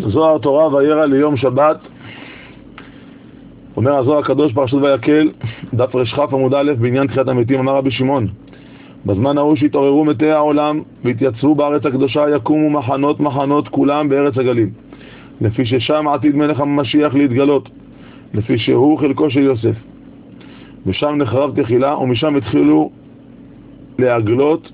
זוהר תורה וירא ליום שבת. אומר הזוהר הקדוש פרשת ויקל, דף רשכ"ף עמוד א', בעניין תחיית המתים. אמר רבי שמעון, בזמן ההוא שהתעוררו מתי העולם והתייצבו בארץ הקדושה, יקומו מחנות מחנות כולם בארץ הגליל, לפי ששם עתיד מלך המשיח להתגלות, לפי שהוא חלקו של יוסף. ושם נחרב תחילה, ומשם התחילו להגלות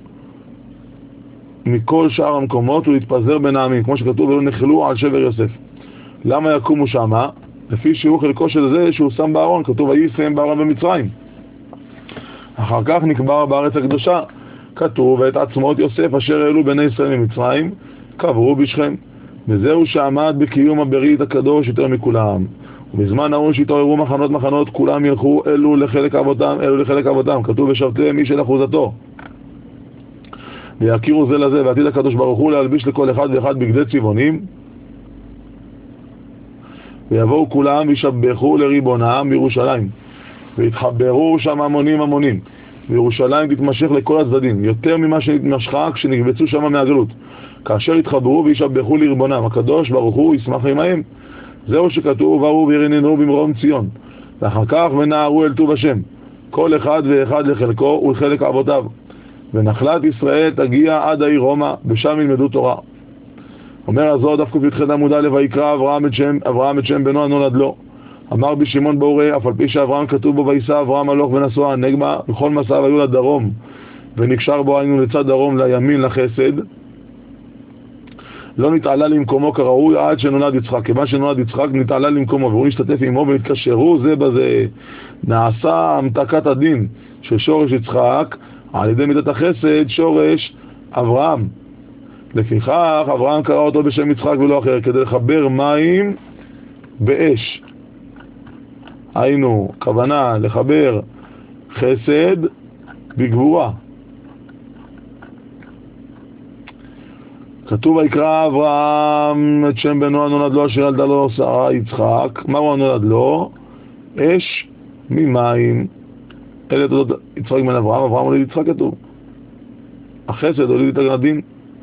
מכל שאר המקומות ולהתפזר בין העמים, כמו שכתוב, ולא נחלו על שבר יוסף. למה יקומו שמה? לפי שהוא חלקו של זה שהוא שם בארון, כתוב וישם בארון במצרים. אחר כך נקבר בארץ הקדושה, כתוב ואת עצמות יוסף אשר העלו בני ישראל ממצרים קברו בשכם. וזהו שעמד בקיום הברית הקדוש יותר מכולם. ובזמן ההוא שהתעוררו מחנות מחנות, כולם ילכו אלו לחלק אבותם, אלו לחלק אבותם, כתוב ושבתם איש אל אחוזתו, ויכירו זה לזה. ועתיד הקדוש ברוך הוא להלביש לכל אחד ואחד בגדי צבעונים, ויבואו כולם וישבחו לריבונם בירושלים, והתחברו שם המונים המונים, וירושלים תתמשך לכל הצדדים, יותר ממה שנתמשכה כשנקבצו שם מהגלות, כאשר התחברו וישבחו לריבונם. הקדוש ברוך הוא ישמח עמהם. זהו שכתוב ובאו וירננו במרום ציון, ואחר כך ונערו אל טוב השם, כל אחד ואחד לחלקו ולחלק אבותיו. ונחלת ישראל תגיע עד העיר רומא, ושם ילמדו תורה. אומר הזוהר דף ק"ח עמוד א', ויקרא אברהם את שם בנו הנולד לו. אמר בי שמעון באורי, אף על פי שאברהם כתוב בו ויסע אברהם הלוך ונסוע הנגבה, וכל מסעיו היו לדרום, ונקשר בו היינו לצד דרום לימין לחסד, לא נתעלה למקומו כראוי עד שנולד יצחק. כיוון שנולד יצחק נתעלה למקומו, והוא נשתתף עמו ונתקשרו זה בזה. נעשה המתקת הדין של שורש יצחק על ידי מידת החסד שורש אברהם. לפיכך אברהם קרא אותו בשם יצחק ולא אחר, כדי לחבר מים באש. היינו כוונה לחבר חסד בגבורה. כתוב ויקרא אברהם את שם בנו הנולד לו אשר ילדה לו שרה יצחק. מהו הנולד לו? אש ממים. אלה תולדות יצחק בן אברהם. אברהם הוליד יצחק, כתוב. החסד הוליד את הדין.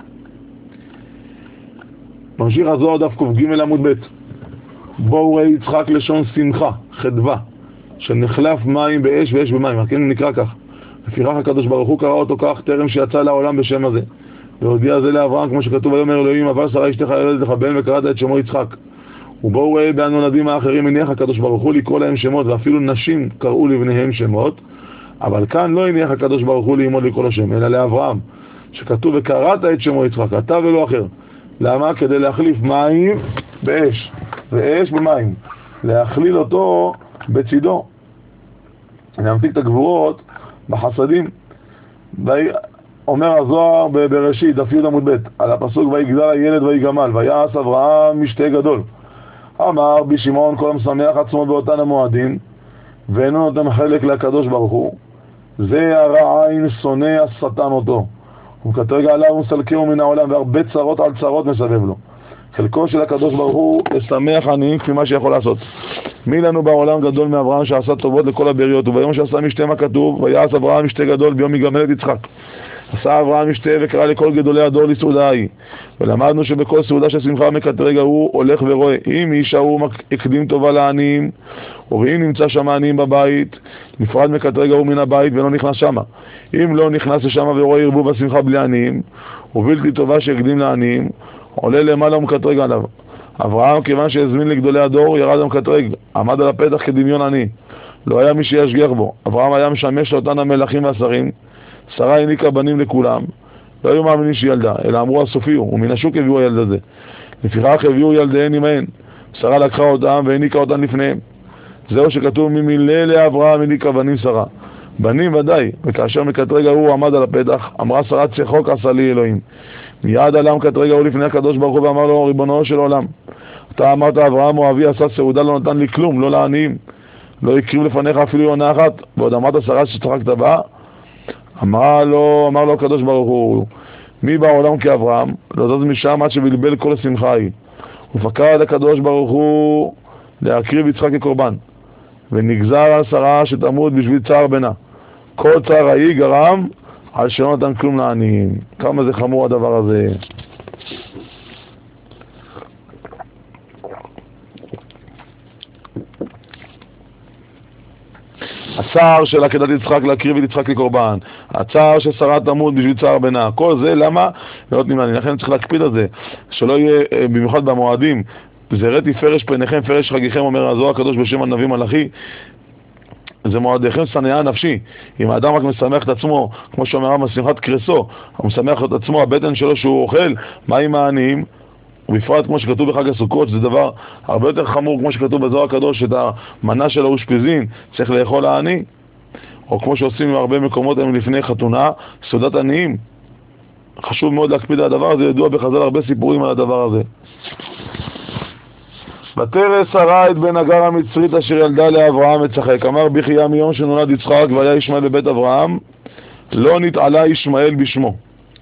ממשיך הזוהר דף ק"ג עמוד ב', בואו ראה יצחק לשון שמחה, חדווה, שנחלף מים באש ואש במים. כן נקרא כך. לפיכך הקדוש ברוך הוא קרא אותו כך טרם שיצא לעולם בשם הזה, והודיע זה לאברהם, כמו שכתוב ויאמר אלוהים אבל שרה אשתך ילדת לך בן, וקראת את שמו יצחק. ובואו ראה בהנולדים האחרים הניח הקדוש ברוך הוא לקרוא להם שמות, ואפילו נשים קראו לבניהם שמות, אבל כאן לא הניח הקדוש ברוך הוא ללמוד לקרוא לו שם, אלא לאברהם, שכתוב וקראת את שמו יצחק, אתה ולא אחר. למה? כדי להחליף מים באש ואש במים, להכליל אותו בצידו, להמתיק את הגבורות בחסדים. אומר הזוהר בראשית דף י' עמוד ב' על הפסוק ויגדל הילד ויגמל ויעש אברהם משתה גדול. אמר בי שמעון כל המשמח עצמו באותן המועדים ואינו נותן חלק לקדוש ברוך הוא, זה הרע עין שונא השטן אותו, וכתרגע עליו ומסלקהו מן העולם, והרבה צרות על צרות מסבב לו. חלקו של הקדוש ברוך הוא לשמח עניים כפי מה שיכול לעשות. מי לנו בעולם גדול מאברהם שעשה טובות לכל הבריות? וביום שעשה משתה מה כתוב? ויעש אברהם משתה גדול ביום יגמל את יצחק. עשה אברהם משתה וקרא לכל גדולי הדור לסעודה ההיא. ולמדנו שבכל סעודה של שמחה מקטרג ההוא הולך ורואה אם איש ההוא הקדים טובה לעניים, ואם נמצא שם עניים בבית נפרד מקטרג ההוא מן הבית ולא נכנס שמה. אם לא נכנס לשמה ורואה ערבוב השמחה בלי עניים ובלתי טובה שהקדים לעניים, עולה למעלה ומקטרג עליו. אברהם כיוון שהזמין לגדולי הדור ירד ומקטרג, עמד על הפתח כדמיון עני, לא היה מי שישגיח בו. אברהם היה משמש לאותן המלכים והשרים, שרה העניקה בנים לכולם, לא היו מאמינים שילדה, אלא אמרו הסופי הוא, ומן השוק הביאו הילד הזה. לפיכך הביאו ילדיהן עמהן, שרה לקחה אותם והעניקה אותם לפניהם. זהו שכתוב ממילא לאברהם העניקה בנים שרה, בנים ודאי. וכאשר מקטרג ההוא עמד על הפתח, אמרה שרה צחוק עשה לי אלוהים. מיד עלה מקטרג ההוא לפני הקדוש ברוך הוא ואמר לו ריבונו של עולם, אתה אמרת אברהם אוהבי עשה סעודה לא נתן לי כלום, לא לעניים, לא הקריב לפניך אפילו יונה אחת, ועוד אמרת שרה שצחקת בה. אמר לו הקדוש ברוך הוא, מי בעולם כאברהם? להודות משם עד שבלבל כל השמחה היא. ופקד הקדוש ברוך הוא להקריב יצחק כקורבן, ונגזר על שרה שתמות בשביל צער בנה. כל צער ההיא גרם על שלא נתן כלום לעניים. כמה זה חמור הדבר הזה. הצער של עקדת יצחק להקריב את יצחק לקורבן, הצער של שרה תמות בשביל צער בנה, כל זה למה? לא נותנים לנו, לכן צריך להקפיד על זה, שלא יהיה במיוחד במועדים, זרעתי פרש פניכם פרש חגיכם, אומר הזוהר הקדוש בשם הנביא מלאכי, זה מועדיכם שנאה נפשי. אם האדם רק משמח את עצמו, כמו שאומר הרב, משמחת קרסו, הוא משמח את עצמו, הבטן שלו שהוא אוכל, מה עם העניים? ובפרט כמו שכתוב בחג הסוכות, זה דבר הרבה יותר חמור, כמו שכתוב בזוהר הקדוש, את המנה של האושפיזין צריך לאכול העני, או כמו שעושים בהרבה מקומות היום לפני חתונה, סעודת עניים. חשוב מאוד להקפיד על הדבר הזה, ידוע בחז"ל הרבה סיפורים על הדבר הזה. ותרא שרה את בן הגר המצרית אשר ילדה לאברהם מצחק. אמר בחייה מיום שנולד יצחק והיה ישמעאל בבית אברהם, לא נתעלה ישמעאל בשמו.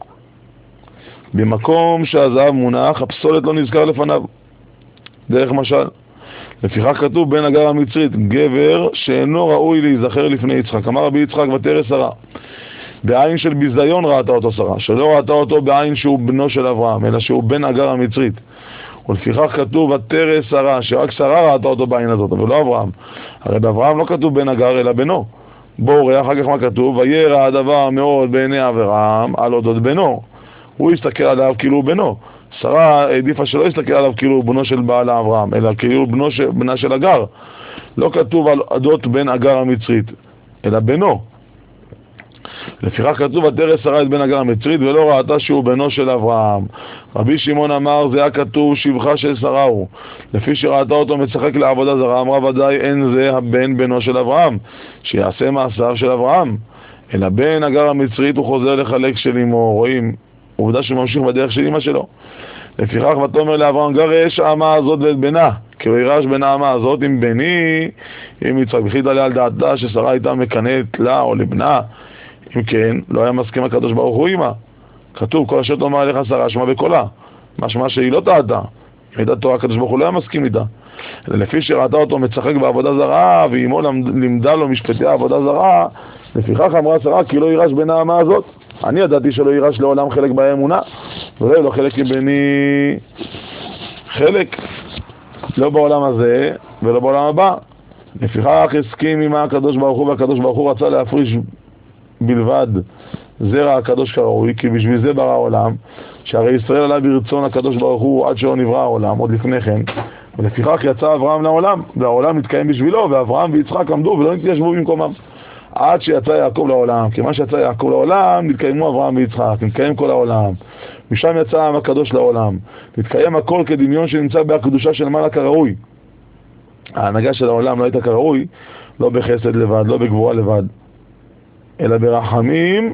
במקום שהזהב מונח, הפסולת לא נזכר לפניו. דרך משל. לפיכך כתוב בן הגר המצרית, גבר שאינו ראוי להיזכר לפני יצחק. אמר רבי יצחק ותרא שרה. בעין של ביזיון ראתה אותו שרה, שלא ראתה אותו בעין שהוא בנו של אברהם, אלא שהוא בן הגר המצרית. ולפיכך כתוב ותרא שרה, שרק שרה ראתה אותו בעין הזאת, אבל לא אברהם. הרי באברהם לא כתוב בן הגר אלא בנו. בואו ראה אחר כך מה כתוב, וירא הדבר מאוד בעיני אברהם על אודות בנו. הוא הסתכל עליו כאילו הוא בנו. שרה העדיפה שלא יסתכל עליו כאילו הוא בנו של בעל אברהם, אלא כאילו בנה של הגר. לא כתוב על אודות בן הגר המצרית, אלא בנו. לפיכך כתוב ותרא שרה את בן הגר המצרית ולא ראתה שהוא בנו של אברהם. רבי שמעון אמר זה היה כתוב שבחה של שרה הוא, לפי שראתה אותו משחק לעבודה זרה, אמרה ודאי אין זה הבן בנו של אברהם שיעשה מעשיו של אברהם, אלא בן הגר המצרית הוא חוזר לחלק של אמו. רואים עובדה שהוא ממשיך בדרך של אמא שלו. לפיכך ותאמר לאברהם גרש האמה הזאת ואת בנה, כי הוא ירש בין האמה הזאת עם בני עם יצחק. וכי תעלה על דעתה ששרה הייתה מקנאת לה או לבנה, אם כן, לא היה מסכים הקדוש ברוך הוא עמה. כתוב, כל אשר תאמר אליך שרה שמע בקולה. משמע שהיא לא טעתה. אם הייתה תורה, הקדוש ברוך הוא לא היה מסכים איתה. לפי שראתה אותו מצחק בעבודה זרה, ואמו לימדה לו משפטי העבודה זרה, לפיכך אמרה שרה, כי לא יירש בין האמה הזאת. אני ידעתי שלא יירש לעולם חלק באמונה, ולא לא חלק מבני חלק, לא בעולם הזה ולא בעולם הבא. לפיכך הסכים עמה הקדוש ברוך הוא, והקדוש ברוך הוא רצה להפריש בלבד זרע הקדוש כראוי, כי בשביל זה ברא העולם, שהרי ישראל עלה ברצון הקדוש ברוך הוא עד שלא נברא העולם, עוד לפני כן. ולפיכך יצא אברהם לעולם, והעולם מתקיים בשבילו, ואברהם ויצחק עמדו ולא נתיישבו במקומם עד שיצא יעקב לעולם. כי מה שיצא יעקב לעולם, נתקיימו אברהם ויצחק, נתקיים כל העולם, משם יצא העם הקדוש לעולם, נתקיים הכל כדמיון שנמצא בהקדושה של מעלה כראוי. ההנהגה של העולם לא הייתה כראוי, לא בחסד לבד, לא בגבורה לבד, אלא ברחמים,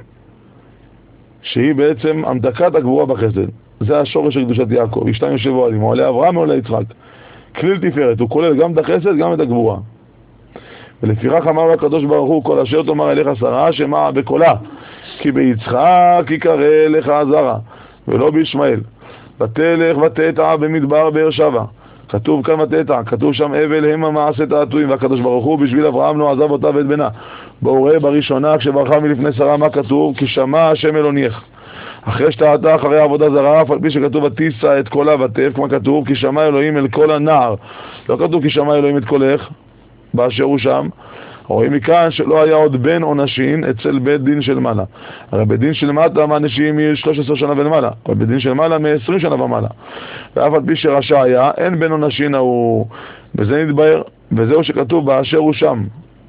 שהיא בעצם המתקת הגבורה בחסד. זה השורש של קדושת יעקב. ישתיים יושבו עלים, עולה אברהם ועולה יצחק. כליל תפארת, הוא כולל גם את החסד, גם את הגבורה. ולפיכך אמר הקדוש ברוך הוא, כל אשר תאמר אליך שרה, שמע בקולה, כי ביצחק יקרא לך זרע, ולא בישמעאל. ותלך ותטע במדבר באר שבע. כתוב כאן ותטע, כתוב שם אבל המה מעשה תעתועים, והקדוש ברוך הוא בשביל אברהם לא עזב אותה ואת בנה. בואו ראה בראשונה כשברכה מלפני שרה מה כתוב, כי שמע השם אלוניך. אחרי שטעתה אחרי עבודה זרה, אף על פי שכתוב ותישא את קולה ותף, כמו כתוב כי שמע אלוהים אל כל הנער, לא כתוב כי שמע אלוהים את קולך באשר הוא שם. רואים מכאן שלא היה עוד בן או נשין אצל בית דין של מעלה. הרי בית דין של מטה מהנשים היא 13 שנה ומעלה, אבל בית דין של מעלה מ-20 שנה ומעלה. ואף על פי שרשע היה, אין בן או נשין הוא, בזה נתבהר, וזהו שכתוב באשר הוא שם.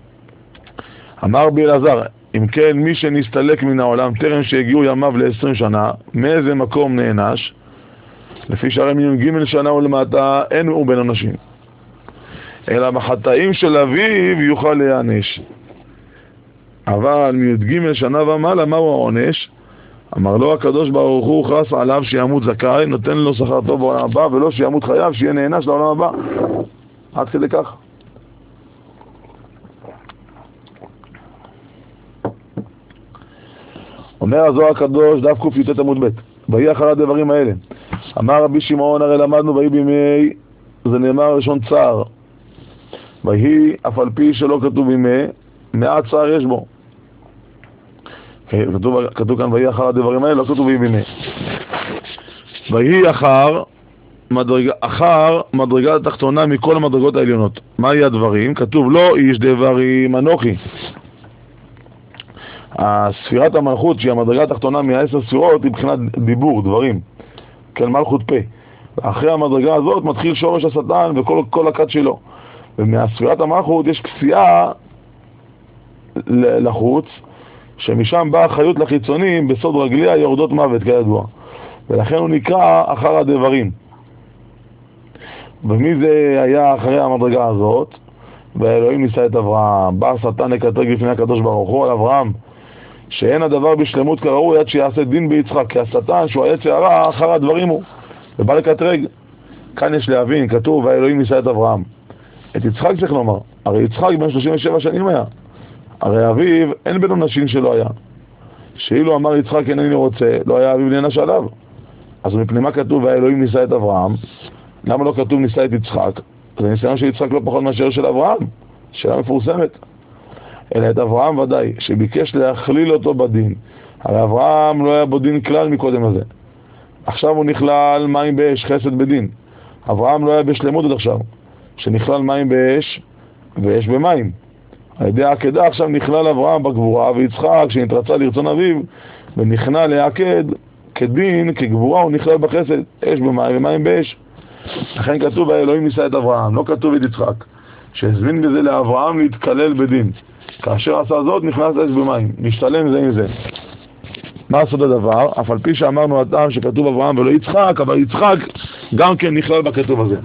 אמר בי אלעזר, אם כן מי שנסתלק מן העולם טרם שהגיעו ימיו ל-20 שנה, מאיזה מקום נענש? לפי שהרי מ-ג' שנה ולמטה אין הוא בן או נשין, אלא בחטאים של אביו יוכל להיענש. אבל מי"ג שנה ומעלה מהו העונש? אמר לו הקדוש ברוך הוא חס עליו שימות זכאי, נותן לו שכר טוב בעולם הבא, ולא שימות חייו, שיהיה נענש לעולם הבא. עד כדי כך. אומר הזוהר הקדוש דף ק"ט עמוד ב', ויהי אחר הדברים האלה. אמר רבי שמעון, הרי למדנו ויהי בימי, זה נאמר ראשון צער, ויהי אף על פי שלא כתוב בימי, מעט צער יש בו. כתוב כאן ויהי אחר הדברים האלה, לא כתוב ויהי בימי. ויהי אחר אחר מדרגה התחתונה מכל המדרגות העליונות. מהי הדברים? כתוב לא איש דברים אנוכי. הספירת המלכות שהיא המדרגה התחתונה מה10 ספירות היא מבחינת דיבור, דברים, כן, מלכות פה. ואחרי המדרגה הזאת מתחיל שורש השטן וכל הכת שלו. ומהספירת המלכות יש כפייה לחוץ, שמשם באה חיות לחיצונים, בסוד רגליה יורדות מוות כידוע. ולכן הוא נקרא אחר הדברים. ומי זה היה אחרי המדרגה הזאת? ואלוהים ניסה את אברהם. בא השטן לקטרג לפני הקדוש ברוך הוא על אברהם, שאין הדבר בשלמות כראוי עד שיעשה דין ביצחק, כי השטן שהוא היצר הרע אחר הדברים הוא, ובא לקטרג. כאן יש להבין, כתוב והאלוהים ניסה את אברהם. את יצחק צריך לומר, הרי יצחק בן 37 שנים היה, הרי אביו אין בנו נשים שלא היה. שאילו אמר יצחק אינני רוצה, לא היה אביו נענש עליו. אז מפני מה כתוב והאלוהים ניסה את אברהם? למה לא כתוב ניסה את יצחק? זה ניסיון של יצחק לא פחות מאשר של אברהם, שאלה מפורסמת. אלא את אברהם ודאי, שביקש להכליל אותו בדין. הרי אברהם לא היה בו דין כלל מקודם הזה. עכשיו הוא נכלל מים באש, חסד בדין. אברהם לא היה בשלמות עד עכשיו, שנכלל מים באש ואש במים. על ידי העקדה עכשיו נכלל אברהם בגבורה, ויצחק שנתרצה לרצון אביו ונכנע להעקד כדין, כגבורה הוא נכלל בחסד, אש במים ומים באש. לכן כתוב האלוהים ניסה את אברהם, לא כתוב את יצחק, שהזמין בזה לאברהם להתקלל בדין. כאשר עשה זאת נכנס אש במים, נשתלם זה עם זה. מה עשו הדבר? אף על פי שאמרנו הטעם שכתוב אברהם ולא יצחק, אבל יצחק גם כן נכלל בכתוב הזה.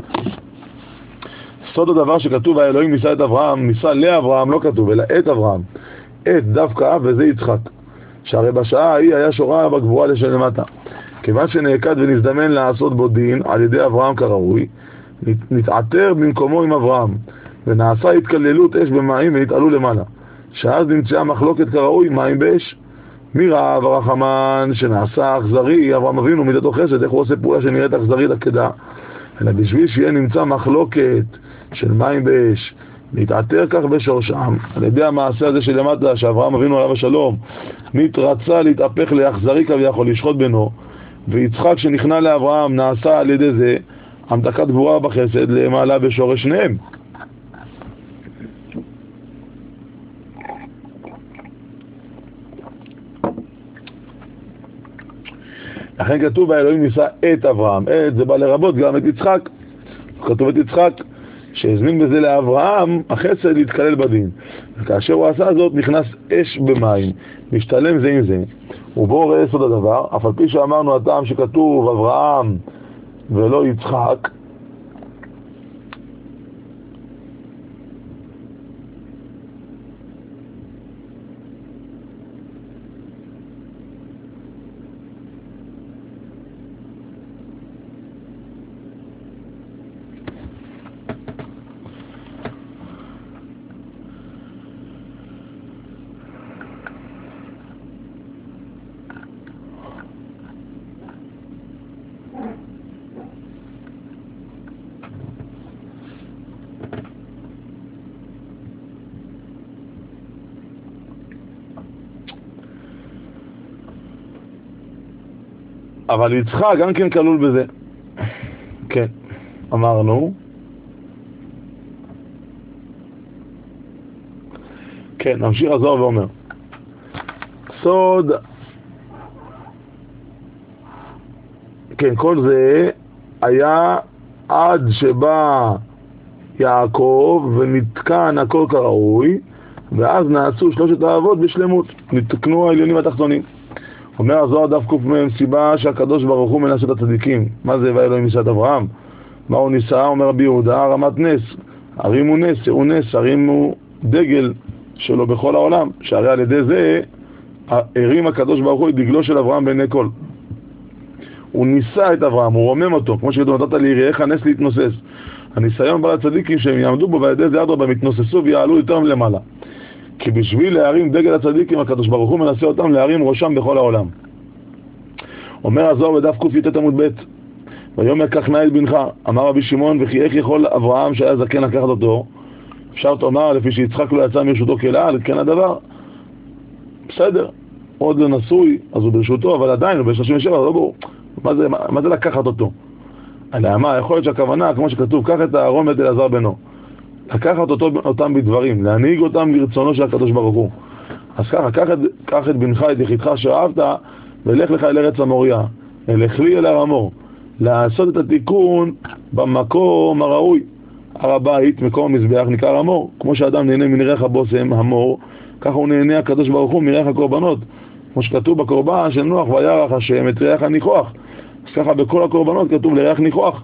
סוד הדבר שכתוב האלוהים ניסה את אברהם, ניסה לאברהם לא כתוב, אלא את אברהם. את דווקא וזה יצחק. שהרי בשעה ההיא היה שורה בגבורה לשלמטה. כיוון שנעקד ונזדמן לעשות בו דין על ידי אברהם כראוי, נתעתר במקומו עם אברהם, ונעשה התקללות אש במים ונתעלו למעלה. שאז נמצאה מחלוקת כראוי מים באש. מי ראה ברחמן שנעשה אכזרי, אברהם אבינו מידתו חסד, איך הוא עושה פעולה שנראית אכזרית עקדה? אלא בשביל שיהיה נמצא מחלוקת של מים באש, להתעתר כך בשורשם, על ידי המעשה הזה שלמטה, שאברהם אבינו עליו השלום, נתרצה להתהפך לאכזרי כביכול, לשחוט בנו, ויצחק שנכנע לאברהם נעשה על ידי זה, המתקת גבורה בחסד למעלה בשורש שניהם. לכן כתוב האלוהים ניסה את אברהם, את זה בא לרבות גם את יצחק, כתוב את יצחק שהזמין בזה לאברהם החסד להתקלל בדין, וכאשר הוא עשה זאת נכנס אש במים, משתלם זה עם זה. ובו ראה סוד הדבר, אף על פי שאמרנו הטעם שכתוב אברהם ולא יצחק, אבל יצחק גם כן כלול בזה. כן, אמרנו. כן, נמשיך הזוהר ואומר. סוד, כן, כל זה היה עד שבא יעקב ונתקן הכל כראוי, ואז נעשו שלושת האבות בשלמות, נתקנו העליונים והתחתונים. אומר הזוהר דף קוף מהם סיבה שהקדוש ברוך הוא מנסה את הצדיקים. מה זה והאלוהים ניסה את אברהם? מה הוא ניסה? אומר רבי יהודה, רמת נס. הרימו נס, הוא נס, הרימו דגל שלו בכל העולם, שהרי על ידי זה הרים הקדוש ברוך הוא את דגלו של אברהם בעיני כל. הוא ניסה את אברהם, הוא רומם אותו, כמו שכתוב נתת ליראיך נס להתנוסס. הניסיון בא לצדיקים שהם יעמדו בו ועל ידי זה אדרבה מתנוססו ויעלו יותר למעלה. כי בשביל להרים דגל הצדיקים הקדוש ברוך הוא מנסה אותם להרים ראשם בכל העולם. אומר הזוהר בדף ק"ט עמוד ב', ויאמר קח נא את בנך, אמר רבי שמעון, וכי איך יכול אברהם שהיה זקן לקחת אותו? אפשר תאמר לפי שיצחק לא יצא מרשותו כלל, כן הדבר. בסדר, עוד לא נשוי, אז הוא ברשותו, אבל עדיין הוא ב-37, לא ברור. מה זה לקחת אותו? למה? יכול להיות שהכוונה, כמו שכתוב, קח את אהרון ואת אלעזר בנו. לקחת אותם בדברים, להנהיג אותם לרצונו של הקדוש ברוך הוא. אז ככה, קח את בנך, את יחידך שאהבת, ולך לך אל ארץ המוריה. לך לי אל הר המור. לעשות את התיקון במקום הראוי. הר הבית, מקום המזבח, נקרא הר המור. כמו שאדם נהנה מריח הבושם, המור, ככה הוא נהנה הקדוש ברוך הוא מריח הקורבנות. כמו שכתוב בקורבן של נוח, וירח השם את ריח הניחוח. אז ככה בכל הקורבנות כתוב לריח ניחוח.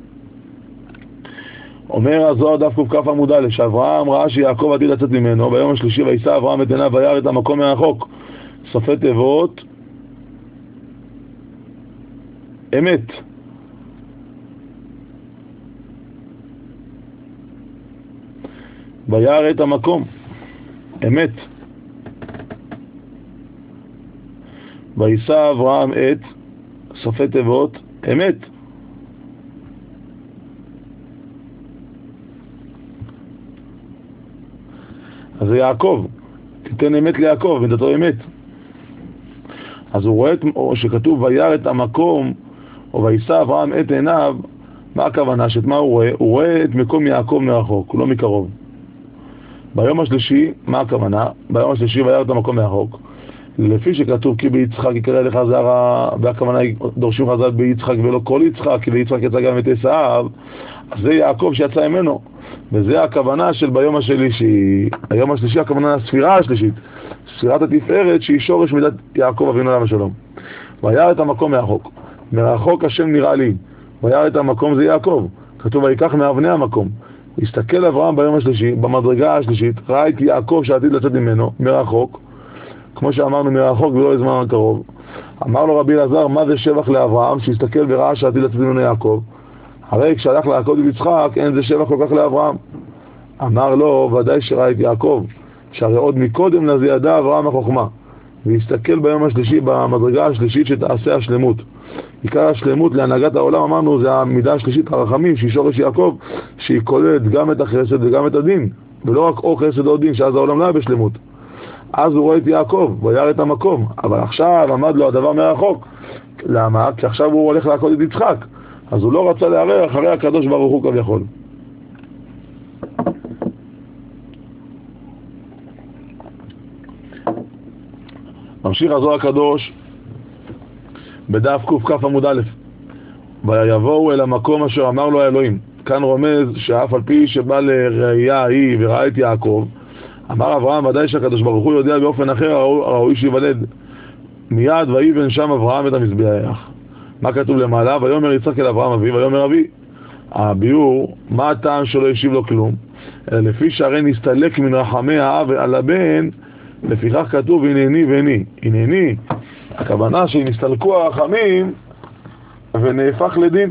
אומר הזוהר דף קכ עמוד א', שאברהם ראה שיעקב עתיד לצאת ממנו, ביום השלישי ויישא אברהם את עיניו וירא את המקום מרחוק. סופי תיבות אמת. וירא את המקום אמת. ויישא אברהם את סופי תיבות אמת. אז זה יעקב, תיתן אמת ליעקב, ודתו אמת. אז הוא רואה, או שכתוב וירא את המקום, או ויישא אברהם את עיניו, מה הכוונה? שאת מה הוא רואה? הוא רואה את מקום יעקב מרחוק, הוא לא מקרוב. ביום השלישי, מה הכוונה? ביום השלישי וירא את המקום מרחוק. לפי שכתוב כי ביצחק יקרא לך זרע, והכוונה דורשים חז"ל ביצחק ולא כל יצחק, כי ביצחק יצא גם את עשיו, אז זה יעקב שיצא ממנו. וזה הכוונה של ביום השלישי. היום השלישי הכוונה הספירה השלישית, ספירת התפארת שהיא שורש מידת יעקב אבינו עליו השלום. וירא את המקום מרחוק. מרחוק השם נראה לי. וירא את המקום זה יעקב. כתוב ויקח מאבני המקום. הסתכל אברהם ביום השלישי, במדרגה השלישית, ראה את יעקב שעתיד לצאת ממנו, מרחוק. כמו שאמרנו מרחוק ולא לזמן הקרוב. אמר לו רבי אלעזר, מה זה שבח לאברהם שהסתכל וראה שעתיד לצאת ממנו יעקב? הרי כשהלך ליעקב ויצחק אין זה שבח כל כך לאברהם. אמר לו, ודאי שראה את יעקב, שהרי עוד מקודם לזה ידע אברהם החוכמה, והסתכל ביום השלישי במדרגה השלישית שתעשה השלמות. עיקר השלמות להנהגת העולם, אמרנו, זה המידה השלישית, הרחמים, שהיא שורש יעקב, שהיא כוללת גם את החסד וגם את הדין, ולא רק או חסד או דין, שאז העולם לא היה בשלמות. אז הוא רואה את יעקב, וירא את המקום, אבל עכשיו עמד לו הדבר מרחוק. למה? כי עכשיו הוא הולך לעקוד את יצחק, אז הוא לא רצה לערער אחרי הקדוש ברוך הוא כביכול. ממשיך הזוהר הקדוש בדף קכ עמוד א', ויבואו אל המקום אשר אמר לו האלוהים. כאן רומז שאף על פי שבא לראייה ההיא וראה את יעקב, אמר אברהם ודאי שהקדוש ברוך הוא יודע באופן אחר הראוי שיוולד. מיד ויבן שם אברהם את המזבח. מה כתוב למעלה? ויאמר יצחק אל אברהם אביו, ויאמר אבי. הביאור, מה הטעם שלא השיב לו כלום? אלא לפי שהרי נסתלק מן רחמי האב על הבן, לפיכך כתוב הנני ואני. הנני, הכוונה שנסתלקו הרחמים ונהפך לדין.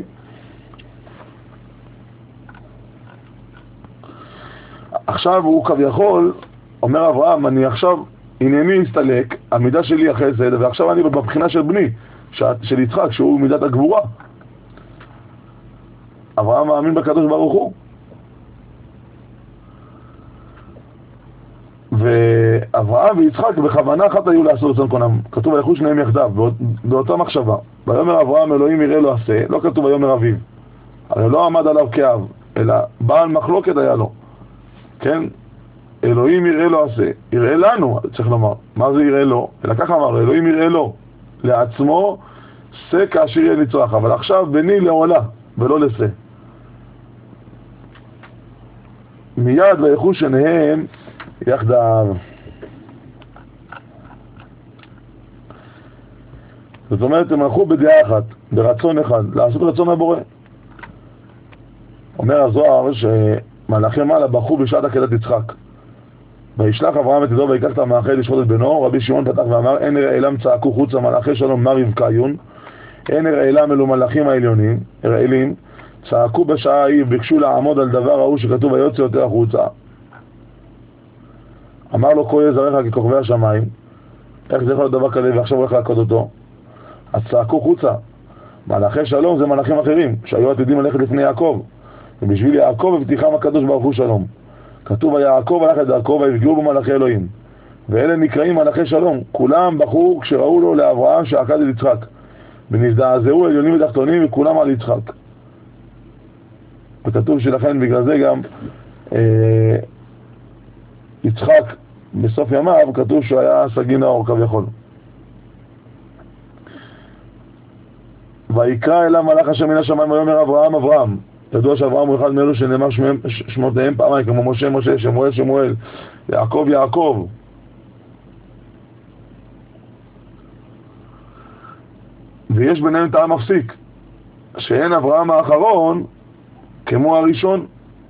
עכשיו הוא כביכול אומר אברהם, אני עכשיו הנני הסתלק, המידה שלי החסד, ועכשיו אני בבחינה של בני, של יצחק, שהוא מידת הגבורה. אברהם מאמין בקדוש ברוך הוא, ואברהם ויצחק בכוונה אחת היו לעשות רצון קונם. כתוב וילכו שניהם יחדיו באותה מחשבה. ויאמר אברהם אלוהים יראה לו עשה, לא כתוב ויאמר אביו, הרי לא עמד עליו כאב, אלא בעל מחלוקת היה לו. כן, אלוהים יראה לו עשה, יראה לנו, צריך לומר. מה זה יראה לו? אלא ככה אמר, אלוהים יראה לו לעצמו שא כאשר יהיה נצרך, אבל עכשיו בני לעולה ולא לשא. מיד וילכו שניהם יחדיו. זאת אומרת, הם הלכו בדעה אחת, ברצון אחד, לעשות רצון הבורא. אומר הזוהר שמלאכי מעלה בחרו בשעת עקדת יצחק. וישלח אברהם את ידו ויקח את המאכל לשחוט את בנו. רבי שמעון פתח ואמר, אין רעילם צעקו חוצה מלאכי שלום מה רבקאיון, אין רעילם אלו מלאכים העליונים, רעילים, צעקו בשעה ההיא וביקשו לעמוד על דבר ההוא שכתוב ויוצא יותר החוצה. אמר לו כה יהיה זרעך ככוכבי השמיים. איך זה יכול להיות דבר כזה ועכשיו הולך לעקוד אותו? אז צעקו חוצה. מלאכי שלום זה מלאכים אחרים שהיו עתידים ללכת לפני יעקב, ובשביל יעקב הבטיחם הקדוש ברוך הוא שלום. כתוב ויעקב הלך את דרכו ויפגעו בו מלאכי אלוהים, ואלה נקראים מלאכי שלום. כולם בחרו כשראו לו לאברהם שעקד את יצחק, ונזדעזעו עליונים ותחתונים וכולם על יצחק. וכתוב שלכן בגלל זה גם יצחק בסוף ימיו כתוב שהוא היה סגי נאור כביכול. ויקרא אליו מלאך השם מן השמיים ויאמר אברהם אברהם. ידוע שאברהם הוא אחד מאלו שנאמר שמותיהם פעמיים, כמו משה משה, שמואל שמואל, יעקב יעקב. ויש ביניהם טעם מפסיק, שאין אברהם האחרון כמו הראשון.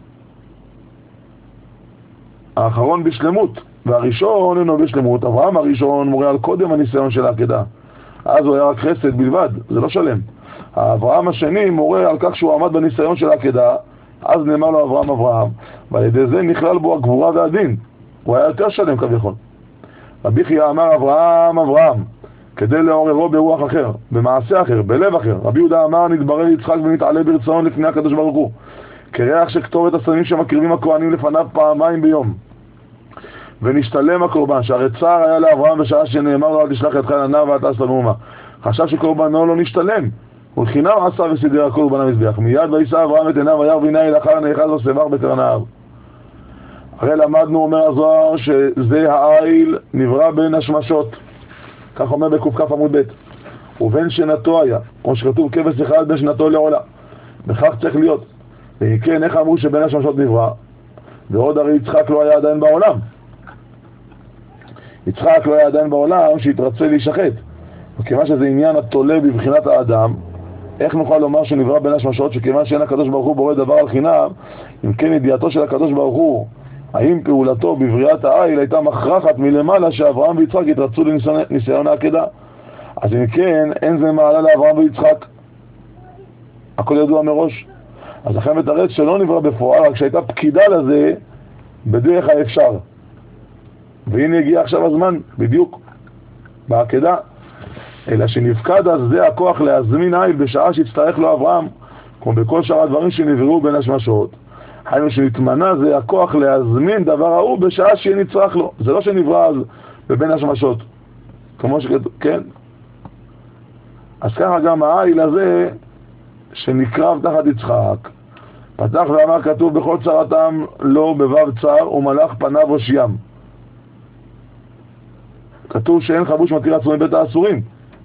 האחרון בשלמות, והראשון אינו בשלמות. אברהם הראשון מורה על קודם הניסיון של העקדה, אז הוא היה רק חסד בלבד, זה לא שלם. האברהם השני מורה על כך שהוא עמד בניסיון של העקדה, אז נאמר לו אברהם אברהם, ועל ידי זה נכלל בו הגבורה והדין, הוא היה יותר שלם כביכול. רבי חייא אמר אברהם אברהם, כדי לעוררו ברוח אחר, במעשה אחר, בלב אחר. רבי יהודה אמר נתברר יצחק ונתעלה ברצון לפני הקדוש ברוך הוא, כריח שקטור את הסמים שמקריבים הכהנים לפניו פעמיים ביום, ונשתלם הקורבן, שהרי צער היה לאברהם בשעה שנאמר לו אל תשלח ידך אל הנער ואל תעש לנו מאומה, חשב שקורבנו לא נשתלם, ולחינם עשה וסידר הקורבן המזבח. מיד וישא אברהם את עיניו וירא והנה אל אחר נאחז וסבך בקרן ההר. הרי למדנו, אומר הזוהר, שזה העיל נברא בין השמשות, כך אומר בק"כ עמוד ב', ובין שנתו היה, כמו שכתוב כבש אחד בין שנתו לעולה, בכך צריך להיות. וכן, איך אמרו שבין השמשות נברא? ועוד הרי יצחק לא היה עדיין בעולם, יצחק לא היה עדיין בעולם שהתרצה להישחט, וכיוון שזה עניין התולה בבחינת האדם, איך נוכל לומר שנברא בין השמשות, שכיוון שאין הקדוש ברוך הוא בורא דבר על חינם? אם כן ידיעתו של הקדוש ברוך הוא האם פעולתו בבריאת העיל הייתה מכרחת מלמעלה שאברהם ויצחק יתרצו לניסיון העקדה, אז אם כן אין זה מעלה לאברהם ויצחק, הכל ידוע מראש. אז לכן מתרץ שלא נברא בפועל, רק שהייתה פקידה לזה בדרך האפשר, והנה הגיע עכשיו הזמן בדיוק בעקדה, אלא שנפקד אז זה הכוח להזמין עיל בשעה שהצטרך לו אברהם, כמו בכל שאר הדברים שנבראו בין השמשות. היינו שנתמנה זה הכוח להזמין דבר ההוא בשעה שיהיה נצרך לו, זה לא שנברא אז בבין השמשות כמו שכתוב, כן? אז ככה גם העיל הזה שנקרב תחת יצחק, פתח ואמר כתוב בכל צרתם לא בבב צר ומלאך פניו הושיעם. כתוב שאין חבוש מתיר עצמו מבית האסורים,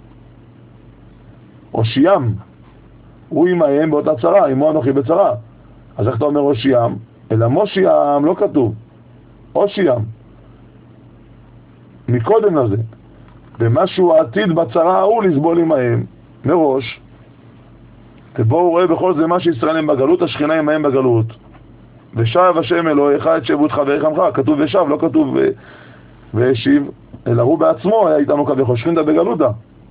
הושיעם הוא עמהם באותה צרה, עמו אנוכי בצרה. אז איך אתה אומר הושיעם? אלא מושיעם לא כתוב, הושיעם מקודם לזה, במשהו העתיד בצרה ההוא לסבול עמהם מראש. ובו הוא רואה בכל זה מה שישראל הם בגלות, השכינה עמהם בגלות. ושב השם אלוהיך את שבות חבריך עמך, כתוב ושב, לא כתוב והשיב, אלא הוא בעצמו היה איתנו כביכול, שכינתה בגלותה.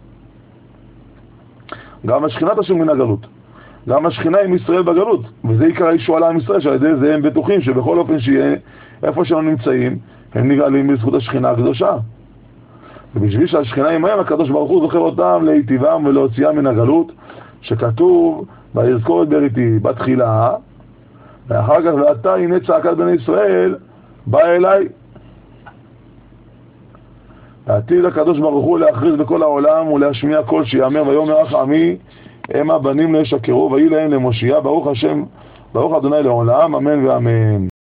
גם השכינה תשוב מן הגלות, גם השכינה עם ישראל בגלות, וזה עיקר הישועה לעם ישראל, שעל ידי זה הם בטוחים שבכל אופן שיהיה איפה שהם נמצאים הם נגאלים בזכות השכינה הקדושה. ובשביל שהשכינה עמהם הקדוש ברוך הוא זוכר אותם להיטיבם ולהוציאם מן הגלות, שכתוב ויזכור את בריתי בתחילה, ואחר כך ואתה הנה צעקת בני ישראל בא אליי. העתיד הקדוש ברוך הוא להכריז בכל העולם ולהשמיע קול שיאמר ויאמר אך עמי המה בנים לא ישקרו ויהי להם למושיע, ברוך השם ברוך אדוני לעולם, אמן ואמן.